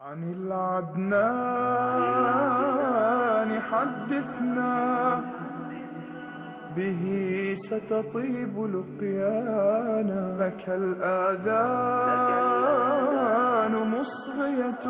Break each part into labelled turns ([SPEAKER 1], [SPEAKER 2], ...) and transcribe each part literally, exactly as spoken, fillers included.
[SPEAKER 1] عن العدنان حدثنا به ستطيب لقيانا، لك الآذان مصغية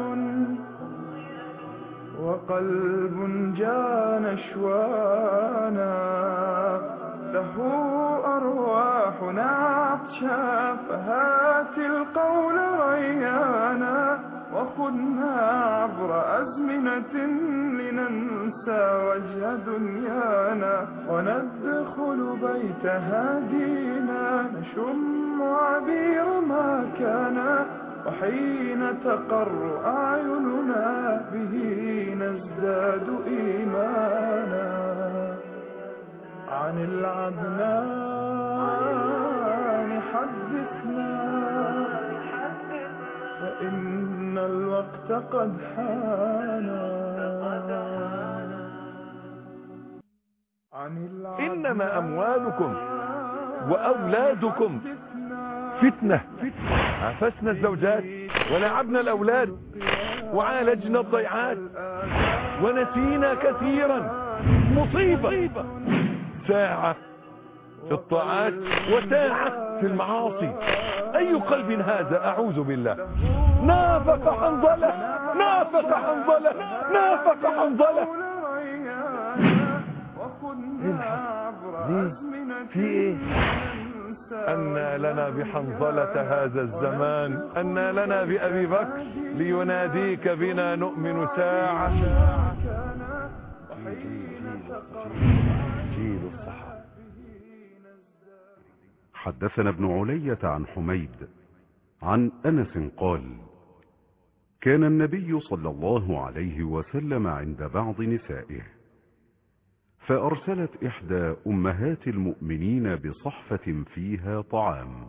[SPEAKER 1] وقلب جان شوانا، له أرواحنا عطشا فهات القول ريانا، وخذنا عبر أزمنة لننسى وجه دنيانا، وندخل بيت هادينا نشم عبير ما كان، وحين تقر أعيننا به نزداد إيمانا. عن العدنان حدثنا فإن الوقت قد حانا.
[SPEAKER 2] إنما أموالكم وأولادكم فتنة، عفسنا الزوجات ولعبنا الأولاد وعالجنا الضيعات ونسينا كثيرا، مصيبة. ساعة في الطاعات وساعة في المعاصي. أي قلب هذا؟ أعوذ بالله. نافق حنظلة، نافق حنظلة، نافق حنظلة. ليه؟ في ايه؟ أنى لنا بحنظلة هذا الزمان، أنى لنا بأبي بكر ليناديك بنا نؤمن ساعة. جيل الصحابة.
[SPEAKER 3] حدثنا ابن علية عن حميد عن أنس قال: كان النبي صلى الله عليه وسلم عند بعض نسائه، فأرسلت إحدى أمهات المؤمنين بصحفة فيها طعام،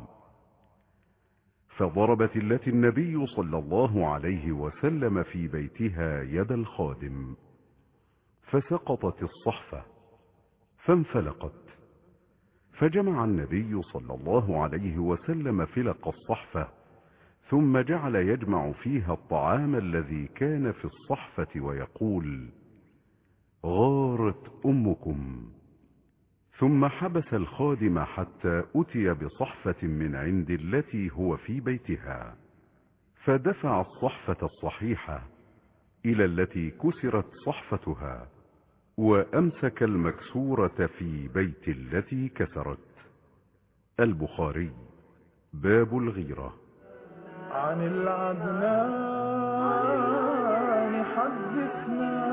[SPEAKER 3] فضربت التي النبي صلى الله عليه وسلم في بيتها يد الخادم، فسقطت الصحفة فانفلقت، فجمع النبي صلى الله عليه وسلم فلق الصحفة، ثم جعل يجمع فيها الطعام الذي كان في الصحفة ويقول: غارت أمكم. ثم حبس الخادم حتى أتي بصحفة من عند التي هو في بيتها، فدفع الصحفة الصحيحة إلى التي كسرت صحفتها، وأمسك المكسورة في بيت التي كسرت. البخاري. باب الغيرة.
[SPEAKER 1] عن العدنان حدثنا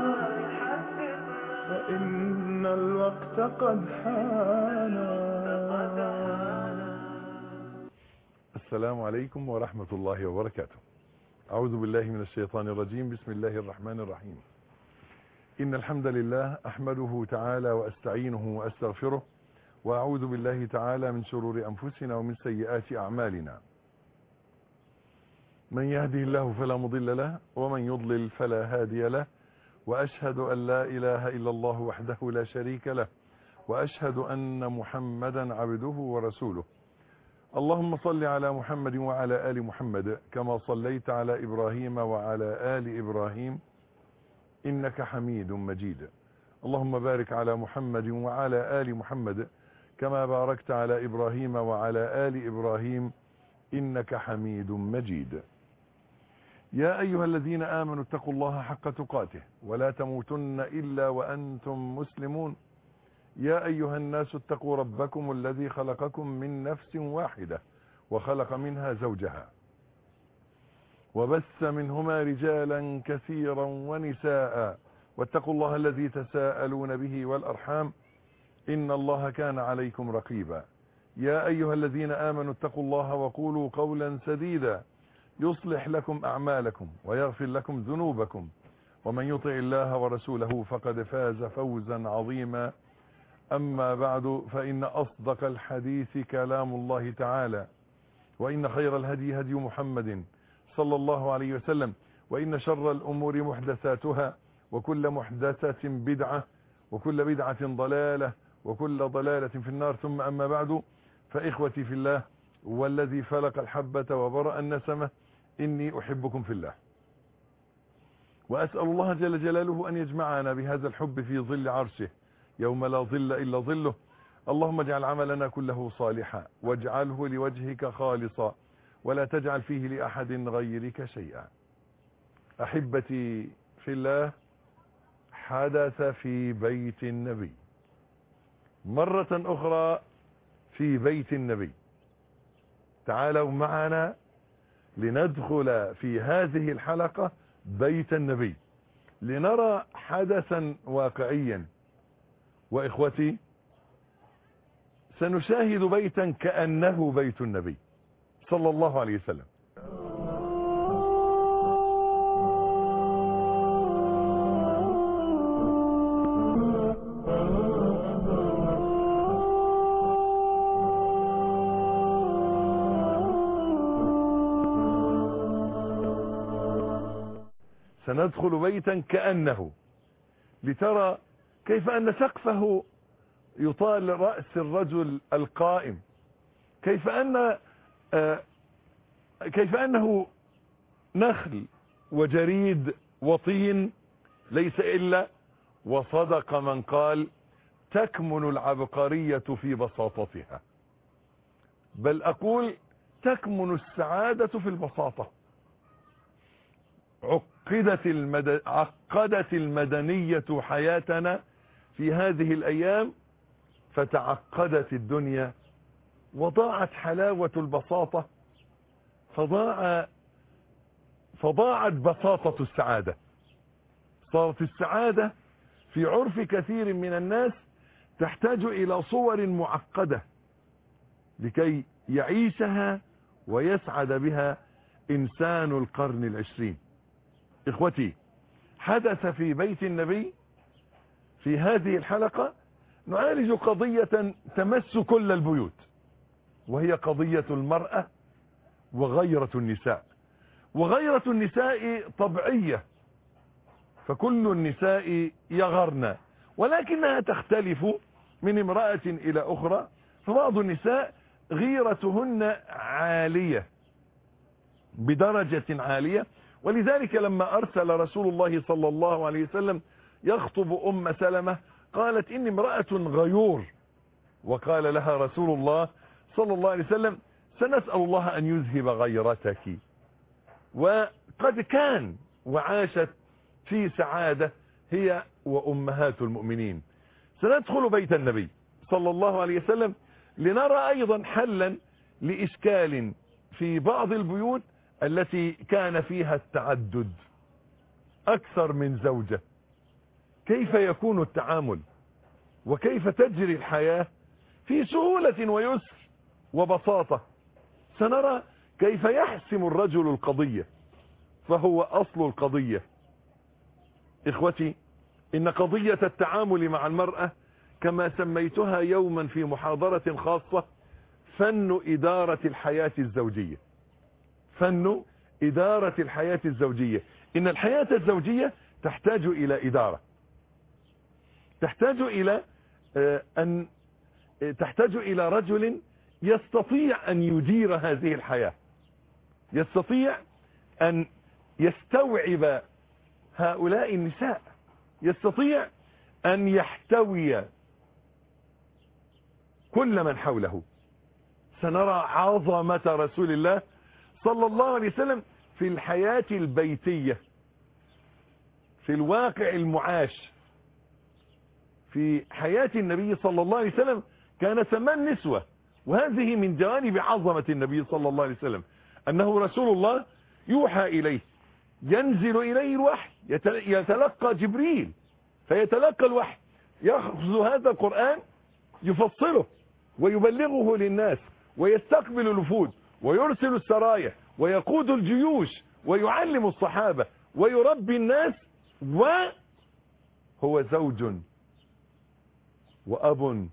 [SPEAKER 1] فإن الوقت قد حانا.
[SPEAKER 2] السلام عليكم ورحمة الله وبركاته. أعوذ بالله من الشيطان الرجيم. بسم الله الرحمن الرحيم. إن الحمد لله أحمده تعالى وأستعينه وأستغفره، وأعوذ بالله تعالى من شرور أنفسنا ومن سيئات أعمالنا. من يهده الله فلا مضل له، ومن يضلل فلا هادي له، وأشهد أن لا إله إلا الله وحده لا شريك له، وأشهد أن محمدا عبده ورسوله. اللهم صل على محمد وعلى آل محمد كما صليت على إبراهيم وعلى آل إبراهيم إنك حميد مجيد. اللهم بارك على محمد وعلى آل محمد كما باركت على إبراهيم وعلى آل إبراهيم إنك حميد مجيد. يا أيها الذين آمنوا اتقوا الله حق تقاته ولا تموتن إلا وأنتم مسلمون. يا أيها الناس اتقوا ربكم الذي خلقكم من نفس واحدة وخلق منها زوجها وبث منهما رجالا كثيرا ونساء، واتقوا الله الذي تساءلون به والأرحام إن الله كان عليكم رقيبا. يا أيها الذين آمنوا اتقوا الله وقولوا قولا سديدا يصلح لكم أعمالكم ويغفر لكم ذنوبكم، ومن يطع الله ورسوله فقد فاز فوزا عظيما. أما بعد، فإن أصدق الحديث كلام الله تعالى، وإن خير الهدي هدي محمد صلى الله عليه وسلم، وإن شر الأمور محدثاتها، وكل محدثة بدعة، وكل بدعة ضلالة، وكل ضلالة في النار. ثم أما بعد، فإخوتي في الله والذي فلق الحبة وبرأ النسمة، إني أحبكم في الله. وأسأل الله جل جلاله أن يجمعنا بهذا الحب في ظل عرشه يوم لا ظل إلا ظله. اللهم اجعل عملنا كله صالحا واجعله لوجهك خالصا ولا تجعل فيه لأحد غيرك شيئا. أحبتي في الله، حدث في بيت النبي مرة أخرى، في بيت النبي. تعالوا معنا لندخل في هذه الحلقة بيت النبي لنرى حدثا واقعيا. وإخوتي، سنشاهد بيتا كأنه بيت النبي صلى الله عليه وسلم. سندخل بيتا كأنه، لترى كيف أن سقفه يطال رأس الرجل القائم، كيف أن آه كيف أنه نخل وجريد وطين ليس إلا، وصدق من قال تكمن العبقرية في بساطتها، بل أقول تكمن السعادة في البساطة. عقدت, المد... عقدت المدنية حياتنا في هذه الأيام، فتعقدت الدنيا وضاعت حلاوة البساطة، فضاع فضاعت بساطة السعادة. صارت السعادة في عرف كثير من الناس تحتاج إلى صور معقدة لكي يعيشها ويسعد بها إنسان القرن العشرين. إخوتي، حدث في بيت النبي في هذه الحلقة نعالج قضية تمس كل البيوت، وهي قضية المرأة وغيرة النساء. وغيرة النساء طبيعية، فكل النساء يغرن، ولكنها تختلف من امرأة إلى أخرى. فبعض النساء غيرتهن عالية بدرجة عالية، ولذلك لما أرسل رسول الله صلى الله عليه وسلم يخطب أم سلمة قالت إني امرأة غيور، وقال لها رسول الله صلى الله عليه وسلم سنسأل الله أن يذهب غيرتك. وقد كان وعاشت في سعادة هي وأمهات المؤمنين. سندخل بيت النبي صلى الله عليه وسلم لنرى أيضا حلا لإشكال في بعض البيوت التي كان فيها التعدد، أكثر من زوجة. كيف يكون التعامل وكيف تجري الحياة في سهولة ويسر وبساطة؟ سنرى كيف يحسم الرجل القضية، فهو أصل القضية. إخوتي، إن قضية التعامل مع المرأة كما سميتها يوما في محاضرة خاصة فن إدارة الحياة الزوجية. فن إدارة الحياة الزوجية. إن الحياة الزوجية تحتاج إلى إدارة، تحتاج إلى أن تحتاج إلى رجل يستطيع أن يدير هذه الحياة، يستطيع أن يستوعب هؤلاء النساء، يستطيع أن يحتوي كل من حوله. سنرى عظمة رسول الله صلى الله عليه وسلم في الحياة البيتية، في الواقع المعاش. في حياة النبي صلى الله عليه وسلم كان ثمان نسوة، وهذه من جوانب عظمة النبي صلى الله عليه وسلم، أنه رسول الله يوحى إليه، ينزل إليه الوحي، يتلقى جبريل فيتلقى الوحي، يأخذ هذا القرآن يفصله ويبلغه للناس، ويستقبل الوفود، ويرسل السرايا، ويقود الجيوش، ويعلم الصحابة، ويربي الناس، وهو زوج وأب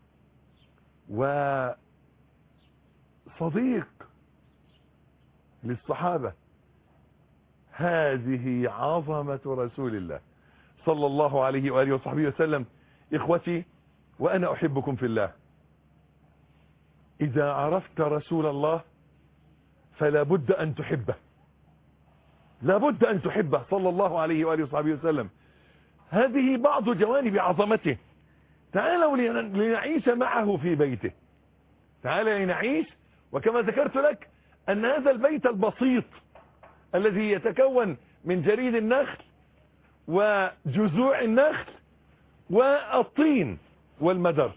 [SPEAKER 2] وصديق للصحابة. هذه عظمة رسول الله صلى الله عليه وآله وصحبه وسلم. إخوتي، وأنا أحبكم في الله، إذا عرفت رسول الله فلا بد أن تحبه. لابد أن تحبه صلى الله عليه وآله وصحبه وسلم. هذه بعض جوانب عظمته. تعالوا لنعيش معه في بيته، تعالى لنعيش. وكما ذكرت لك أن هذا البيت البسيط الذي يتكون من جريد النخل وجذوع النخل والطين والمدر،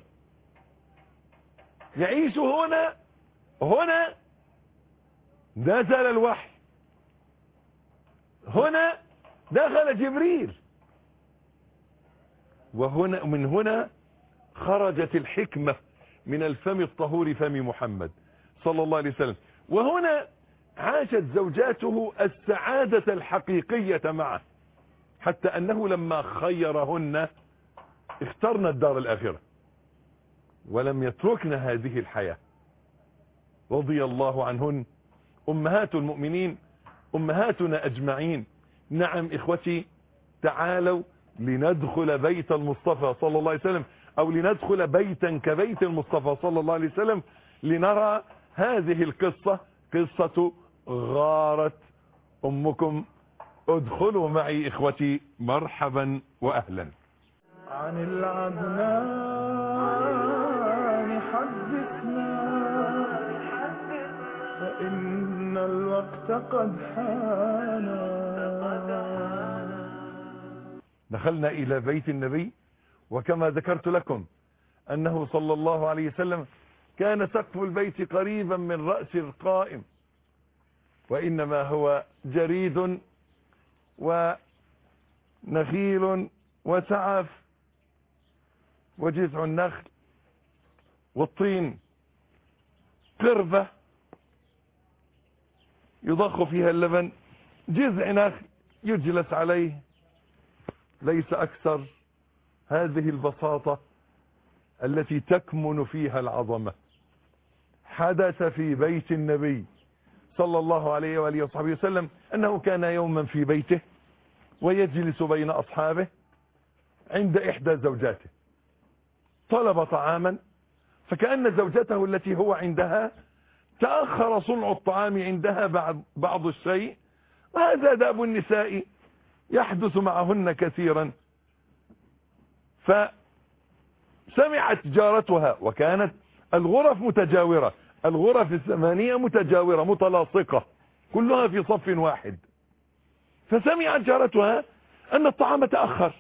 [SPEAKER 2] يعيش هنا. هنا نزل الوحي، هنا دخل جبريل، وهنا من هنا خرجت الحكمة من الفم الطهور فم محمد صلى الله عليه وسلم. وهنا عاشت زوجاته السعادة الحقيقية معه، حتى أنه لما خيرهن اخترن الدار الآخرة ولم يتركن هذه الحياة، رضي الله عنهن أمهات المؤمنين، أمهاتنا أجمعين. نعم إخوتي، تعالوا لندخل بيت المصطفى صلى الله عليه وسلم، أو لندخل بيتا كبيت المصطفى صلى الله عليه وسلم، لنرى هذه القصة، قصة غارة أمكم. ادخلوا معي إخوتي، مرحبا وأهلا.
[SPEAKER 1] عن العدنان حدثنا، فإن الوقت قد حان.
[SPEAKER 2] دخلنا إلى بيت النبي، وكما ذكرت لكم أنه صلى الله عليه وسلم كان سقف البيت قريبا من رأس القائم، وإنما هو جريد ونخيل وسعف وجذع النخل والطين، قربة يضخ فيها اللبن، جذع نخل يجلس عليه، ليس أكثر. هذه البساطة التي تكمن فيها العظمة حدث في بيت النبي صلى الله عليه وآله وصحبه وسلم، أنه كان يوما في بيته ويجلس بين أصحابه عند إحدى زوجاته، طلب طعاما، فكأن زوجته التي هو عندها تأخر صنع الطعام عندها بعض, بعض الشيء، وهذا دأب النساء يحدث معهن كثيرا. فسمعت جارتها، وكانت الغرف متجاورة، الغرف الثمانية متجاورة متلاصقة كلها في صف واحد، فسمعت جارتها أن الطعام تأخر،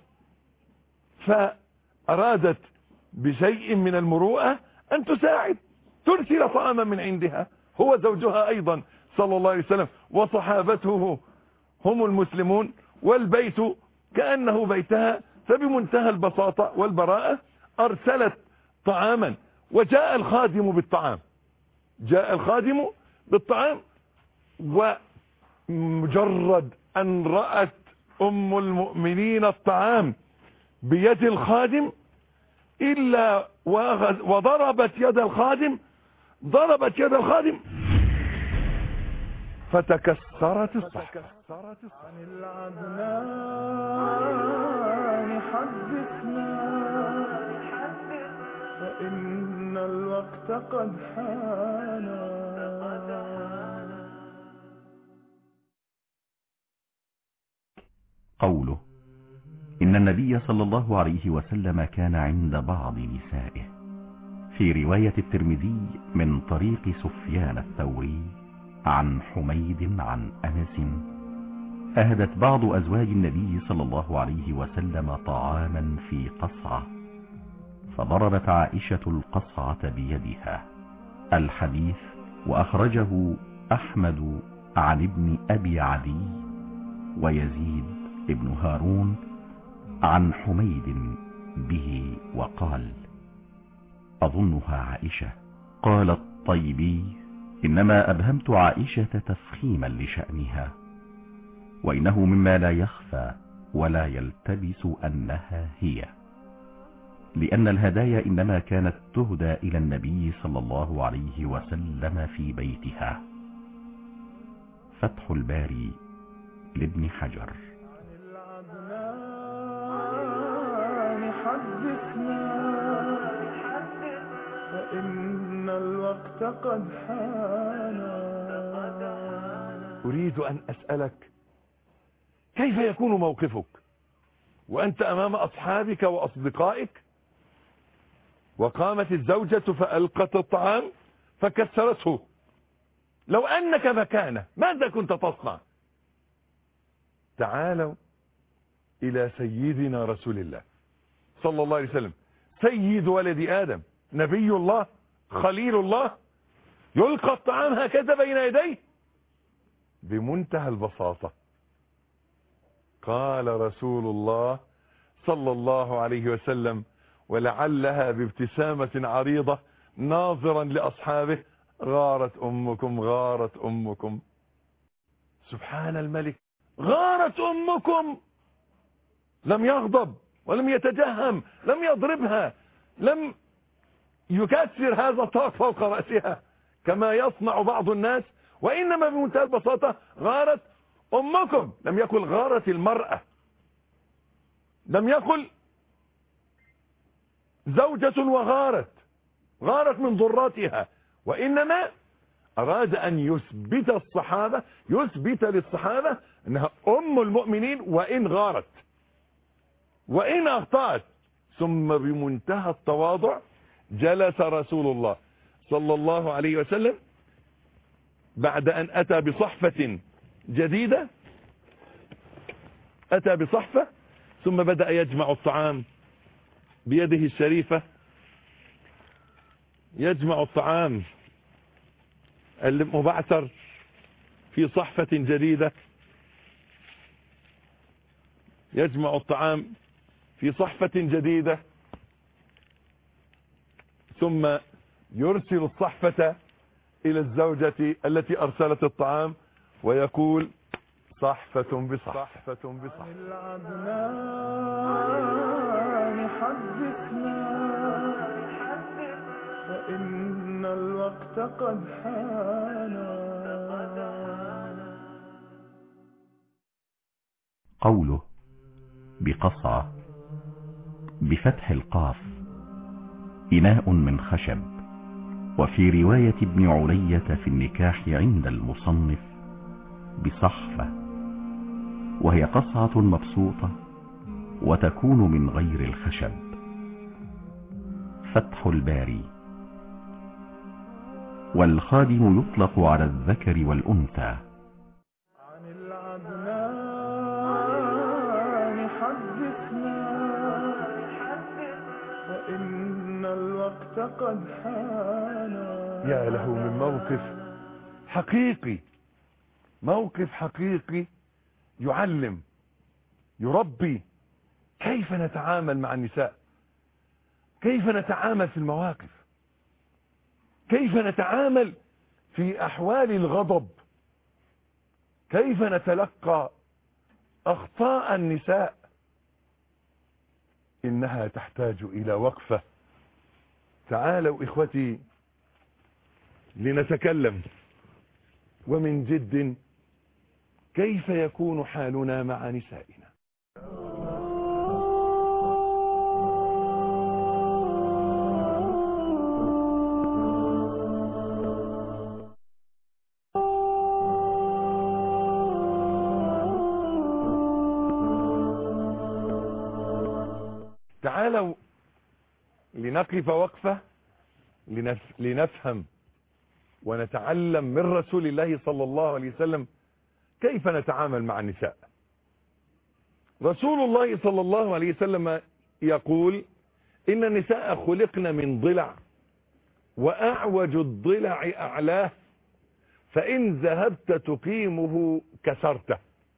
[SPEAKER 2] فأرادت بشيء من المروءة أن تساعد، ترسل طعاما من عندها، هو زوجها أيضا صلى الله عليه وسلم، وصحابته هم المسلمون، والبيت كأنه بيتها. فبمنتهى البساطة والبراءة أرسلت طعاما، وجاء الخادم بالطعام، جاء الخادم بالطعام، ومجرد أن رأت أم المؤمنين الطعام بيد الخادم إلا وضربت يد الخادم، ضربت يد الخادم فتكسرت الصحفة.
[SPEAKER 1] عن العدنان حدثنا، فإن الوقت قد حان.
[SPEAKER 4] قوله: إن النبي صلى الله عليه وسلم كان عند بعض نسائه. في رواية الترمذي من طريق سفيان الثوري عن حميد عن أنس: أهدت بعض أزواج النبي صلى الله عليه وسلم طعاما في قصعة، فضربت عائشة القصعة بيدها. الحديث وأخرجه أحمد عن ابن أبي عدي ويزيد ابن هارون عن حميد به، وقال: أظنها عائشة. قال الطيبي: إنما أبهمت عائشة تفخيما لشأنها، وإنه مما لا يخفى ولا يلتبس أنها هي، لأن الهدايا إنما كانت تهدى إلى النبي صلى الله عليه وسلم في بيتها. فتح الباري لابن حجر.
[SPEAKER 1] فإن الوقت قد حان.
[SPEAKER 2] أريد أن أسألك كيف يكون موقفك وأنت أمام أصحابك وأصدقائك وقامت الزوجة فألقت الطعام فكسرته؟ لو أنك مكانه ماذا كنت تصنع؟ تعالوا إلى سيدنا رسول الله صلى الله عليه وسلم، سيد ولد آدم، نبي الله، خليل الله، يلقى الطعام هكذا بين يديه بمنتهى البساطة. قال رسول الله صلى الله عليه وسلم، ولعلها بابتسامة عريضة ناظرا لأصحابه: غارت أمكم غارت أمكم. سبحان الملك، غارت أمكم. لم يغضب ولم يتجهم، لم يضربها، لم يكسر هذا الطاق فوق رأسها كما يصنع بعض الناس، وإنما بمنتهى البساطة: غارت أمكم. لم يقل غارت المرأة، لم يقل زوجة وغارت غارت من ضراتها، وإنما أراد أن يثبت الصحابة يثبت للصحابة أنها أم المؤمنين وإن غارت وإن أخطأت. ثم بمنتهى التواضع جلس رسول الله صلى الله عليه وسلم بعد أن أتى بصحفة جديدة، أتى بصحفة ثم بدأ يجمع الطعام بيده الشريفة، يجمع الطعام المبعثر في صحفة جديدة، يجمع الطعام في صحفة جديدة، ثم يرسل الصحفة إلى الزوجة التي أرسلت الطعام ويقول: صحفة بصحفة بصحفة.
[SPEAKER 1] عن العدنان حدثنا فإن الوقت قد حانا.
[SPEAKER 4] قوله بقصعة بفتح القاف إناء من خشب، وفي رواية ابن علية في النكاح عند المصنف بصحفة، وهي قصعة مبسوطة وتكون من غير الخشب. فتح الباري. والخادم يطلق على الذكر والأنثى.
[SPEAKER 1] عن العدنان حدثنا فإن الوقت قد حانا.
[SPEAKER 2] يا له من موقف حقيقي، موقف حقيقي يعلم يربي كيف نتعامل مع النساء، كيف نتعامل في المواقف، كيف نتعامل في أحوال الغضب، كيف نتلقى أخطاء النساء. إنها تحتاج إلى وقفة. تعالوا إخوتي لنتكلم ومن جد كيف يكون حالنا مع نسائنا. تعالوا لنقف وقفة لنف... لنفهم ونتعلم من رسول الله صلى الله عليه وسلم كيف نتعامل مع النساء. رسول الله صلى الله عليه وسلم يقول: إن النساء خلقن من ضلع، وأعوج الضلع أعلاه، فإن ذهبت تقيمه كسرته.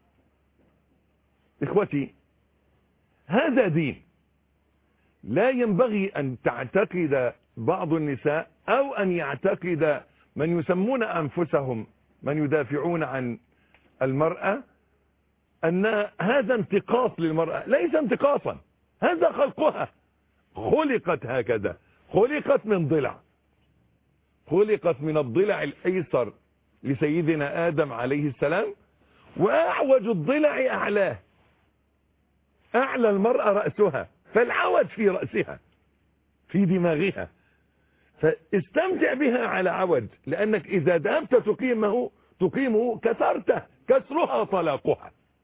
[SPEAKER 2] إخوتي، هذا دين. لا ينبغي أن تعتقد بعض النساء أو أن يعتقد من يسمون أنفسهم من يدافعون عن المرأة أن هذا انتقاص للمرأة. ليس انتقاصا، هذا خلقها، خلقت هكذا، خلقت من ضلع، خلقت من الضلع الأيسر لسيدنا آدم عليه السلام، وأعوج الضلع أعلاه. أعلى المرأة رأسها، فالعوج في رأسها في دماغها، فاستمتع بها على عوج، لأنك إذا ذهبت تقيمه تقيمه كسرته، كسرها طلاقها.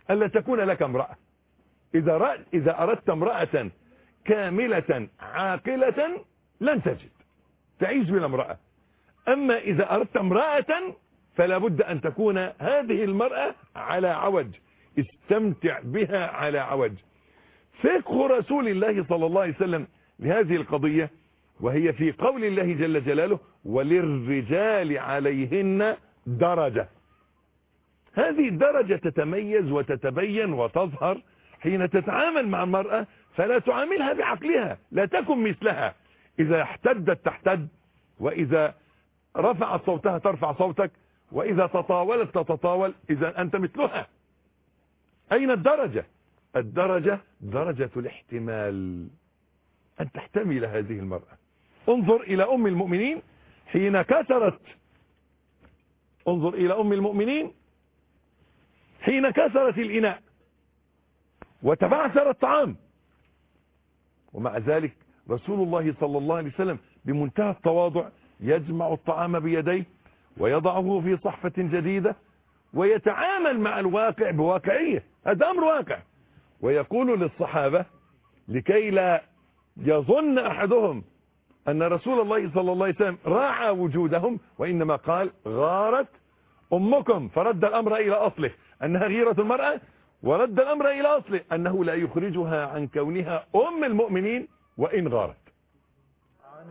[SPEAKER 2] ألا تكون لك امرأة. إذا, رأ... إذا أردت امرأة كاملة عاقلة لن تجد، تعيش بلا امرأة. أما إذا أردت امرأة فلا بد أن تكون هذه المرأة على عوج، استمتع بها على عوج. فقه رسول الله صلى الله عليه وسلم لهذه القضية، وهي في قول الله جل جلاله وللرجال عليهن درجة. هذه الدرجة تتميز وتتبين وتظهر حين تتعامل مع المرأة، فلا تعاملها بعقلها، لا تكن مثلها. إذا احتدت تحتد، وإذا رفعت صوتها ترفع صوتك، وإذا تطاولت تتطاول، إذا أنت مثلها. أين الدرجة؟ الدرجة درجة الاحتمال، أن تحتمل هذه المرأة. انظر إلى أم المؤمنين حين كسرت انظر إلى أم المؤمنين حين كسرت الإناء وتبعثر الطعام، ومع ذلك رسول الله صلى الله عليه وسلم بمنتهى التواضع يجمع الطعام بيديه ويضعه في صحفة جديدة ويتعامل مع الواقع بواقعية. هذا أمر واقع. ويقول للصحابة لكي لا يظن أحدهم أن رسول الله صلى الله عليه وسلم راعى وجودهم، وإنما قال غارت أمكم، فرد الأمر إلى أصله أنها غيرة المرأة، ورد الأمر إلى أصله أنه لا يخرجها عن كونها أم المؤمنين وإن غارت.
[SPEAKER 1] عن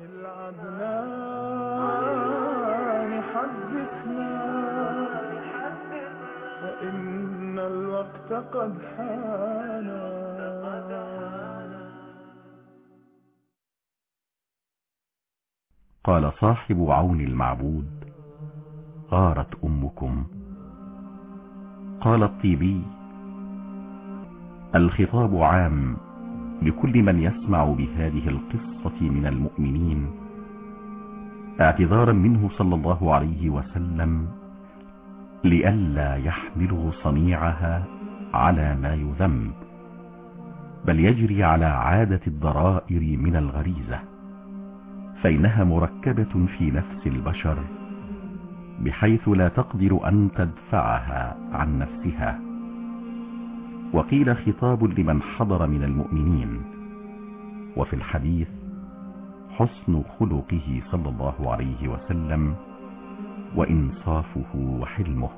[SPEAKER 1] العدنان حدثنا فإن الوقت قد حانا.
[SPEAKER 4] قال صاحب عون المعبود غارت أمكم. قال الطيبي الخطاب عام لكل من يسمع بهذه القصة من المؤمنين، اعتذارا منه صلى الله عليه وسلم لئلا يحملوا صنيعها على ما يذم، بل يجري على عادة الضرائر من الغريزة، فإنها مركبة في نفس البشر بحيث لا تقدر أن تدفعها عن نفسها. وقيل خطاب لمن حضر من المؤمنين، وفي الحديث حسن خلقه صلى الله عليه وسلم وإنصافه وحلمه.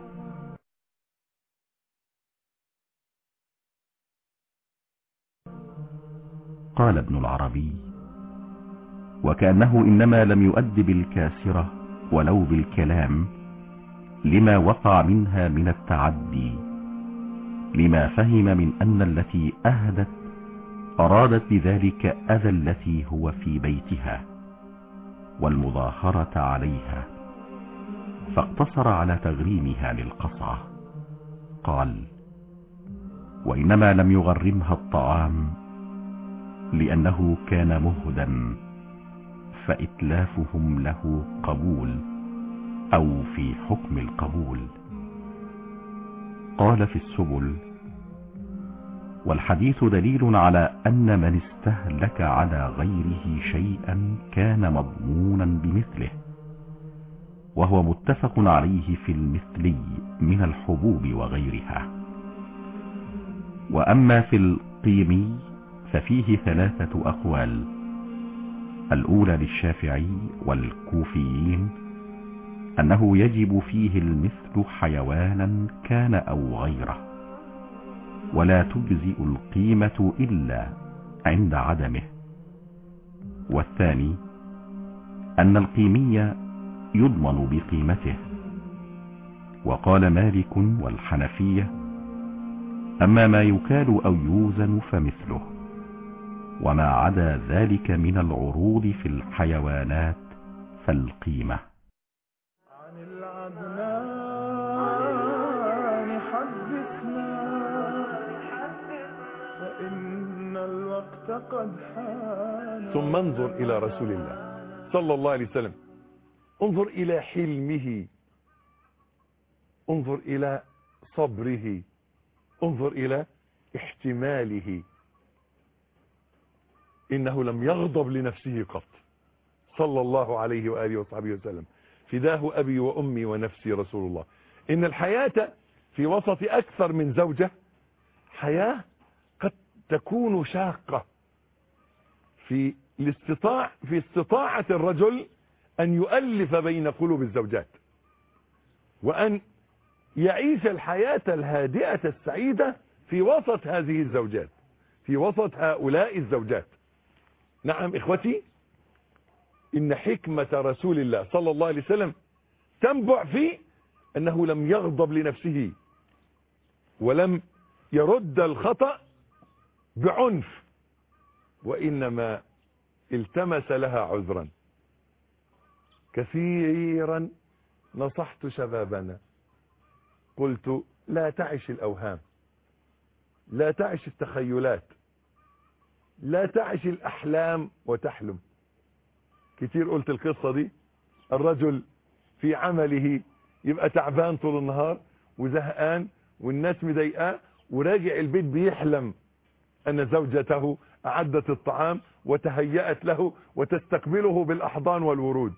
[SPEAKER 4] قال ابن العربي وكأنه إنما لم يؤدب الكاسرة ولو بالكلام لما وقع منها من التعدي، لما فهم من أن التي أهدت أرادت بذلك أذى التي هو في بيتها والمظاهرة عليها، فاقتصر على تغريمها للقصعة. قال وإنما لم يغرمها الطعام لأنه كان مهدا، فإتلافهم له قبول أو في حكم القبول. قال في السبل والحديث دليل على أن من استهلك على غيره شيئا كان مضمونا بمثله، وهو متفق عليه في المثلي من الحبوب وغيرها. وأما في القيمي ففيه ثلاثة أقوال، الأولى للشافعي والكوفيين أنه يجب فيه المثل حيوانا كان أو غيره، ولا تجزئ القيمة إلا عند عدمه. والثاني أن القيمي يضمن بقيمته. وقال مالك والحنفية أما ما يكال أو يوزن فمثله، وما عدا ذلك من العروض في الحيوانات فالقيمة.
[SPEAKER 1] عن العدنان حدثنا فإن الوقت قد حان.
[SPEAKER 2] ثم انظر إلى رسول الله صلى الله عليه وسلم، انظر إلى حلمه، انظر إلى صبره، انظر إلى احتماله. إنه لم يغضب لنفسه قط صلى الله عليه وآله وصحبه وسلم. فداه أبي وأمي ونفسي رسول الله. إن الحياة في وسط أكثر من زوجة حياة قد تكون شاقة في الاستطاع في استطاعة الرجل أن يؤلف بين قلوب الزوجات، وأن يعيش الحياة الهادئة السعيدة في وسط هذه الزوجات، في وسط هؤلاء الزوجات. نعم إخوتي، إن حكمة رسول الله صلى الله عليه وسلم تنبع في أنه لم يغضب لنفسه، ولم يرد الخطأ بعنف، وإنما التمس لها عذرا. كثيرا نصحت شبابنا، قلت لا تعش الأوهام، لا تعش التخيلات، لا تعش الأحلام وتحلم. كتير قلت القصة دي، الرجل في عمله يبقى تعبان طول النهار وزهقان والناس مضايقاه، وراجع البيت بيحلم أن زوجته أعدت الطعام وتهيأت له وتستقبله بالأحضان والورود.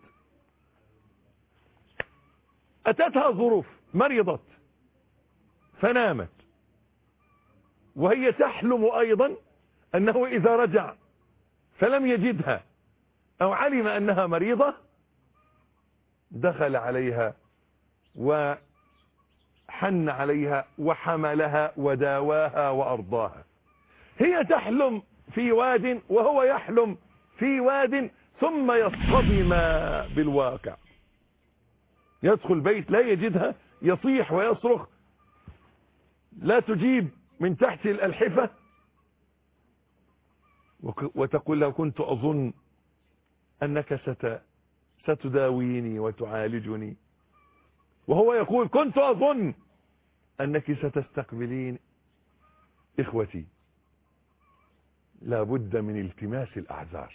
[SPEAKER 2] أتتها ظروف، مرضت فنامت، وهي تحلم أيضا أنه إذا رجع فلم يجدها أو علم أنها مريضة دخل عليها وحن عليها وحملها وداواها وأرضاها. هي تحلم في واد وهو يحلم في واد، ثم يصطدم بالواقع. يدخل بيت لا يجدها، يصيح ويصرخ، لا تجيب من تحت الألحفة، وتقول له كنت أظن أنك ست ستداويني وتعالجني، وهو يقول كنت أظن أنك ستستقبلين. إخوتي، لا بد من التماس الأعذار،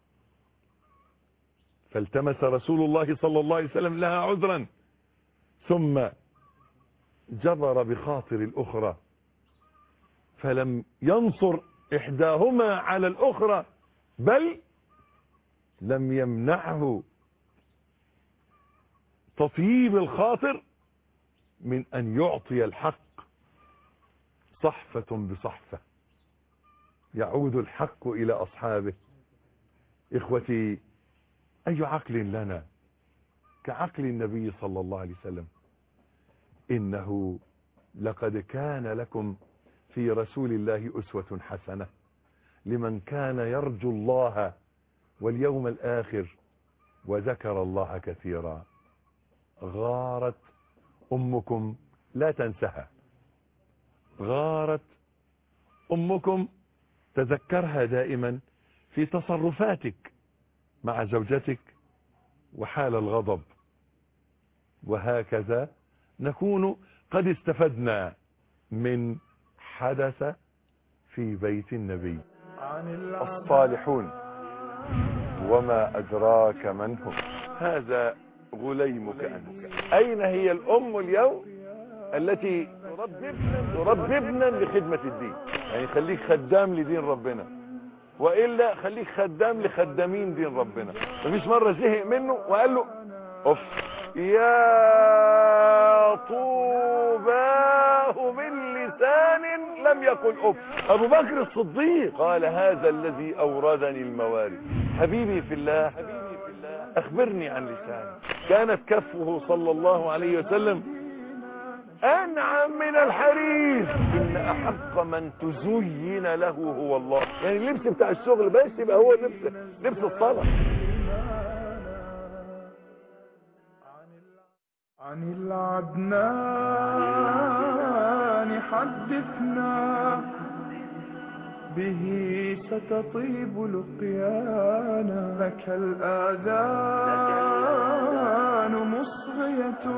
[SPEAKER 2] فالتمس رسول الله صلى الله عليه وسلم لها عذرا، ثم جبر بخاطر الأخرى، فلم ينصر إحداهما على الأخرى، بل لم يمنعه تطيب الخاطر من أن يعطي الحق صحفة بصحفة، يعود الحق إلى أصحابه. إخوتي، أي عقل لنا كعقل النبي صلى الله عليه وسلم؟ إنه لقد كان لكم في رسول الله أسوة حسنة لمن كان يرجو الله واليوم الآخر وذكر الله كثيرا. غارت أمكم، لا تنسها، غارت أمكم، تذكرها دائما في تصرفاتك مع زوجتك وحال الغضب. وهكذا نكون قد استفدنا من حدث في بيت النبي. الصالحون وما أدراك من هم، هذا غليمك أنت. أين هي الأم اليوم التي تربي ابنا لخدمة الدين؟ يعني خليك خدام لدين ربنا، وإلا خليك خدام لخدامين دين ربنا. مفيش مرة زهق منه وقال له أف، يا طوباه من لسان لم يقل أف. أبو بكر الصديق قال هذا الذي أوردني الموارد. حبيبي في الله، أخبرني عن لساني. كانت كفه صلى الله عليه وسلم أنعم من الحرير. إن أحق من تزين له هو الله. يعني اللبس بتاع الشغل بس يبقى هو لبس لبس الصلاة.
[SPEAKER 1] عن العدنان حدثنا، به ستطيب لقيانا. لك الآذان مصغية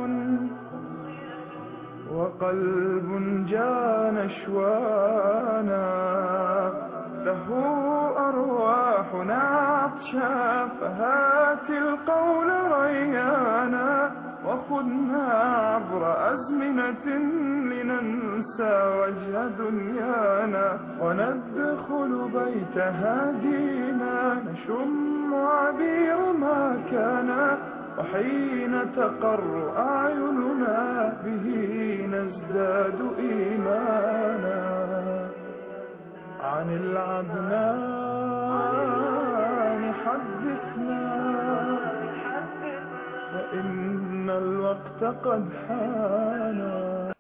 [SPEAKER 1] وقلب جان شوانا. له أرواحنا عطشا، فهات القول ريانا. وخذنا عبر أزمنة لننسى وجه دنيانا. وندخل بيت هادينا، نشم عبير ما كان. وحين تقر أعيننا، به نزداد إيمانا. العدنان حدثنا فإن الوقت قد حانا.